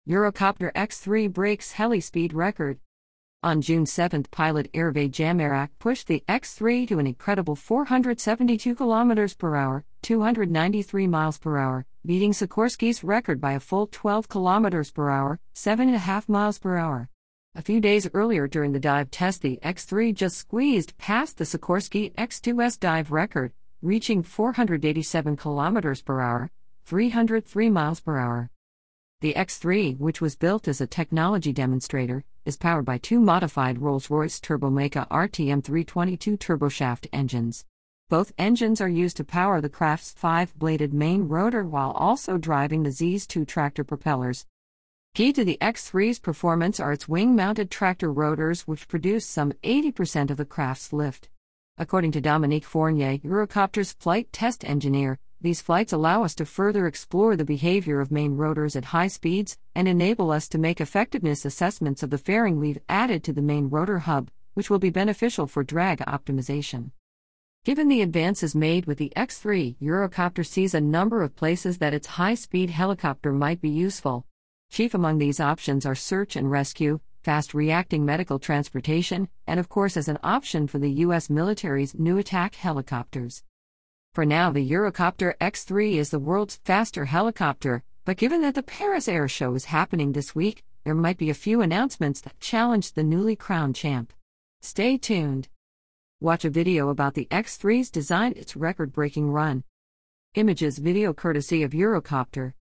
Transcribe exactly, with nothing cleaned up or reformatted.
Eurocopter X three breaks heli speed record. On June seventh, pilot Hervé Jamairac pushed the X three to an incredible four hundred seventy-two kilometers per hour, two hundred ninety-three miles per hour, beating Sikorsky's record by a full twelve kilometers per hour, seven point five miles per hour. A few days earlier during the dive test, the X three just squeezed past the Sikorsky X two S dive record, reaching four hundred eighty-seven kilometers per hour, three hundred three miles per hour. The X three, which was built as a technology demonstrator, is powered by two modified Rolls-Royce Turbomeca R T M three twenty-two turboshaft engines. Both engines are used to power the craft's five-bladed main rotor while also driving the Z's two tractor propellers. Key to the X three's performance are its wing-mounted tractor rotors, which produce some eighty percent of the craft's lift. According to Dominique Fournier, Eurocopter's flight test engineer, these flights allow us to further explore the behavior of main rotors at high speeds and enable us to make effectiveness assessments of the fairing we've added to the main rotor hub, which will be beneficial for drag optimization. Given the advances made with the X three, Eurocopter sees a number of places that its high-speed helicopter might be useful. Chief among these options are search and rescue, fast-reacting medical transportation, and of course as an option for the U S military's new attack helicopters. For now, the Eurocopter X three is the world's faster helicopter, but given that the Paris Air Show is happening this week, there might be a few announcements that challenge the newly crowned champ. Stay tuned. Watch a video about the X three's design, its record-breaking run. Images video courtesy of Eurocopter.